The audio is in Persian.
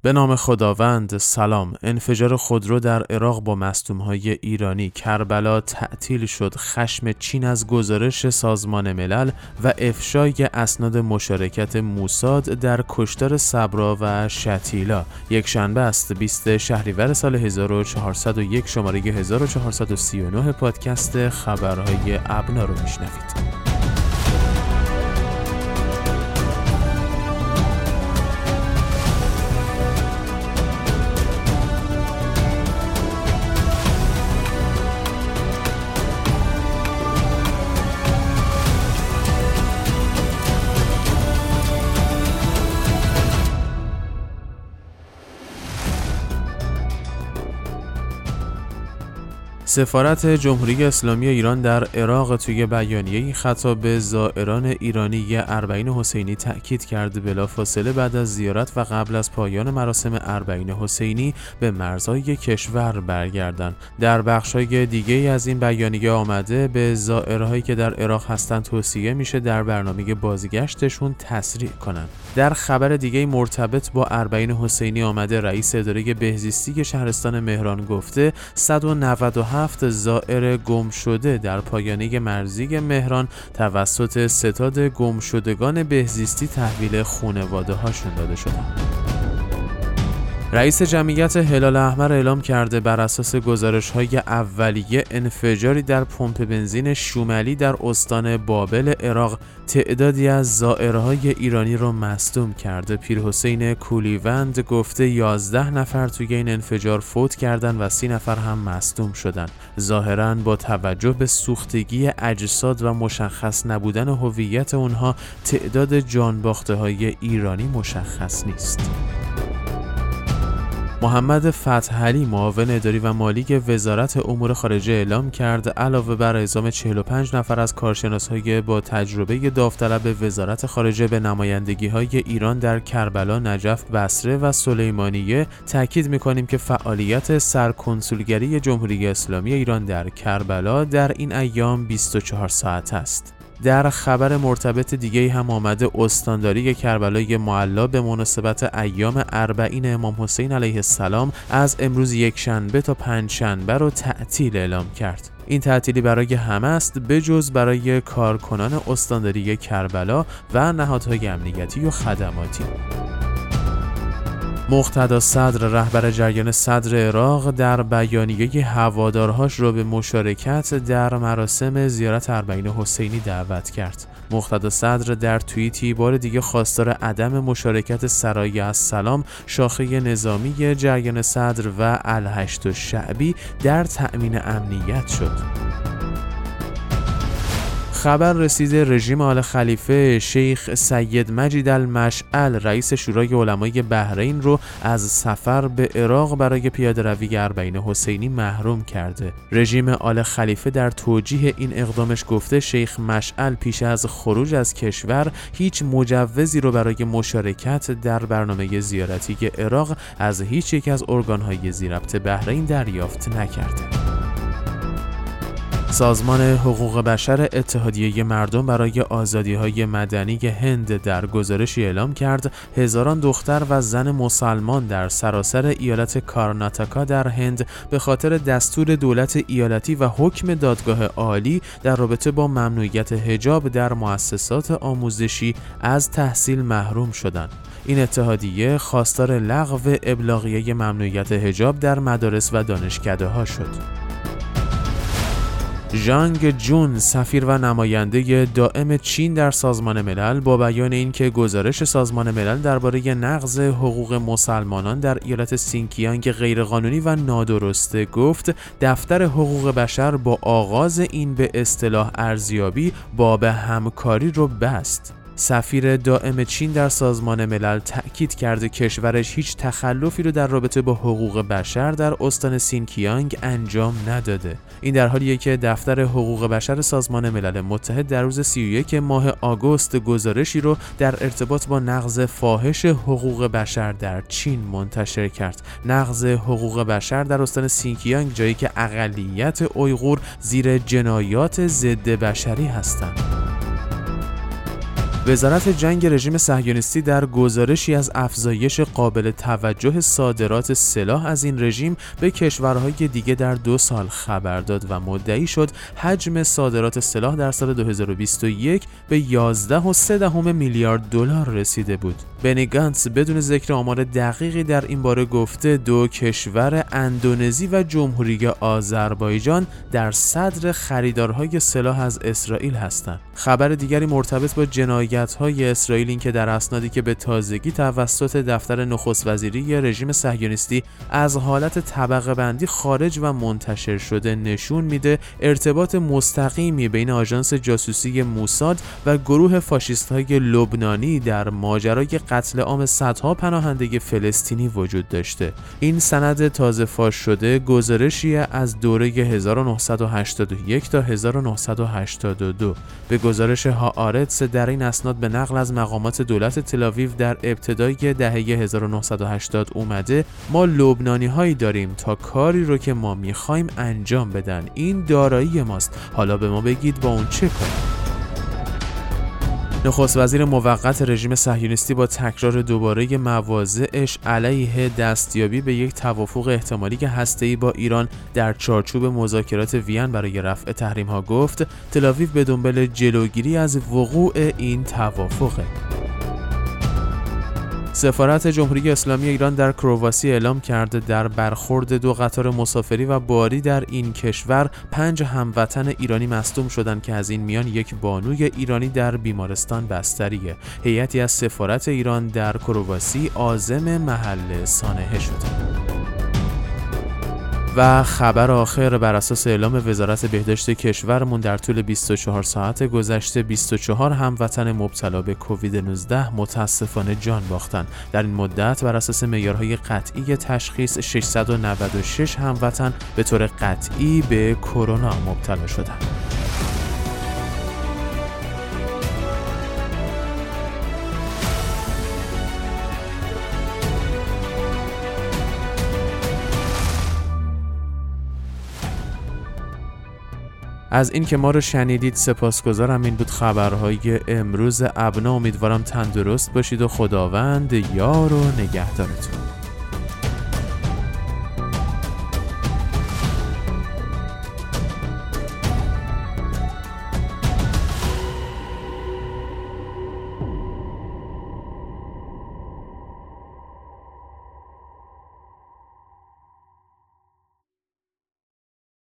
به نام خداوند. سلام. انفجار خودرو در عراق با مصدوم‌های ایرانی. کربلا تعطیل شد. خشم چین از گزارش سازمان ملل و افشای اسناد مشارکت موساد در کشتار صبرا و شتیلا. یک شنبه است 20 شهریور سال 1401 شماره 1439 پادکست خبرهای ابنا رو میشنوید. سفارت جمهوری اسلامی ایران در عراق توی بیانیه‌ای خطاب به زائران ایرانی اربعین حسینی تأکید کرد بلافاصله بعد از زیارت و قبل از پایان مراسم اربعین حسینی به مرزهای کشور برگردند. در بخش‌های دیگه‌ای از این بیانیه آمده به زائرهایی که در عراق هستند توصیه میشه در برنامه بازگشتشون تسریع کنند. در خبر دیگه‌ای مرتبط با اربعین حسینی آمده رئیس اداره بهزیستی شهرستان مهران گفته 197 زائر گم شده در پایانه مرزی مهران توسط ستاد گمشدگان بهزیستی تحویل خانواده‌هاشون داده شدند. رئیس جمعیت هلال احمر اعلام کرده بر اساس گزارش‌های اولیه انفجاری در پمپ بنزین شوملی در استان بابل عراق تعدادی از زائرهای ایرانی را مصدوم کرده. پیرحسین کولیوند گفته 11 نفر توی این انفجار فوت کردند و 30 نفر هم مصدوم شدند. ظاهراً با توجه به سوختگی اجساد و مشخص نبودن هویت اونها تعداد جانباخته‌های ایرانی مشخص نیست. محمد فتحعلی معاون اداری و مالی وزارت امور خارجه اعلام کرد علاوه بر اعزام 45 نفر از کارشناس‌های با تجربه داوطلب وزارت خارجه به نمایندگی‌های ایران در کربلا، نجف، بصره و سلیمانیه تاکید می‌کنیم که فعالیت سرکنسولگری جمهوری اسلامی ایران در کربلا در این ایام 24 ساعت است. در خبر مرتبط دیگه هم آمده استانداری کربلای معلی به مناسبت ایام اربعین امام حسین علیه السلام از امروز یک شنبه تا پنج شنبه رو تعطیل اعلام کرد. این تعطیلی برای همه است بجز برای کارکنان استانداری کربلا و نهادهای امنیتی و خدماتی. مقتدا صدر رهبر جریان صدر عراق در بیانیه هوادارهاش را به مشارکت در مراسم زیارت اربعین حسینی دعوت کرد. مقتدا صدر در توییتی بار دیگه خواستار عدم مشارکت سرای السلام شاخه نظامی جریان صدر و الهشت شعبی در تأمین امنیت شد. خبر رسیده رژیم آل خلیفه شیخ سید مجید المشعل رئیس شورای علمای بحرین رو از سفر به عراق برای پیاده‌روی اربعین حسینی محروم کرده. رژیم آل خلیفه در توجیه این اقدامش گفته شیخ مشعل پیش از خروج از کشور هیچ مجوزی رو برای مشارکت در برنامه زیارتی عراق از هیچ یک از ارگان‌های ذی‌ربط بحرین دریافت نکرده. سازمان حقوق بشر اتحادیه مردم برای آزادی‌های مدنی هند در گزارشی اعلام کرد هزاران دختر و زن مسلمان در سراسر ایالت کارناتاکا در هند به خاطر دستور دولت ایالتی و حکم دادگاه عالی در رابطه با ممنوعیت حجاب در مؤسسات آموزشی از تحصیل محروم شدند. این اتحادیه خواستار لغو ابلاغیه ممنوعیت حجاب در مدارس و دانشکده‌ها شد. ژانگ جون سفیر و نماینده دائم چین در سازمان ملل با بیان اینکه گزارش سازمان ملل درباره نقض حقوق مسلمانان در ایالت سینکیانگ غیرقانونی و نادرسته گفت دفتر حقوق بشر با آغاز این به اصطلاح ارزیابی باب همکاری رو بست. سفیر دائم چین در سازمان ملل تأکید کرده کشورش هیچ تخلفی رو در رابطه با حقوق بشر در استان سینکیانگ انجام نداده. این در حالیه که دفتر حقوق بشر سازمان ملل متحد در روز 31 ماه آگوست گزارشی رو در ارتباط با نقض فاحش حقوق بشر در چین منتشر کرد. نقض حقوق بشر در استان سینکیانگ جایی که اقلیت اویغور زیر جنایات ضد بشری هستند. وزارت جنگ رژیم صهیونیستی در گزارشی از افزایش قابل توجه صادرات سلاح از این رژیم به کشورهای دیگه در 2 سال خبر داد و مدعی شد حجم صادرات سلاح در سال 2021 به 11.3 میلیارد دلار رسیده بود. بنی گانتس بدون ذکر آمار دقیقی در این باره گفته 2 کشور اندونزی و جمهوری آذربایجان در صدر خریدارهای سلاح از اسرائیل هستند. خبر دیگری مرتبط با جنایت‌های اسرائیل این که در اسنادی که به تازگی توسط دفتر نخست وزیری رژیم صهیونیستی از حالت طبقه بندی خارج و منتشر شده نشون میده ارتباط مستقیمی بین آژانس جاسوسی موساد و گروه فاشیست‌های لبنانی در ماجرای قتل عام صدها پناهنده فلسطینی وجود داشته. این سند تازه فاش شده گزارشی از دوره 1981 تا 1982. به گزارش هآرتس در این اسناد به نقل از مقامات دولت تل‌آویو در ابتدای دهه 1980 اومده ما لبنانی هایی داریم تا کاری رو که ما میخوایم انجام بدن. این دارایی ماست. حالا به ما بگید با اون چه کنیم؟ نخست وزیر موقت رژیم صهیونیستی با تکرار دوباره مواضعش علیه دستیابی به یک توافق احتمالی هسته‌ای با ایران در چارچوب مذاکرات وین برای رفع تحریم‌ها گفت تل‌آویو به دنبال جلوگیری از وقوع این توافقه. سفارت جمهوری اسلامی ایران در کرواسی اعلام کرده در برخورد 2 قطار مسافری و باری در این کشور 5 هموطن ایرانی مصدوم شدند که از این میان یک بانوی ایرانی در بیمارستان بستریه. هیئتی از سفارت ایران در کرواسی عازم محل سانحه شد. و خبر آخر بر اساس اعلام وزارت بهداشت کشورمون در طول 24 ساعت گذشته 24 هموطن مبتلا به کووید 19 متاسفانه جان باختن. در این مدت بر اساس معیارهای قطعی تشخیص 696 هموطن به طور قطعی به کرونا مبتلا شدند. از این که ما رو شنیدید سپاسگزارم. این بود خبرهای امروز ابنا. امیدوارم تندرست باشید و خداوند یار و نگهدارتون.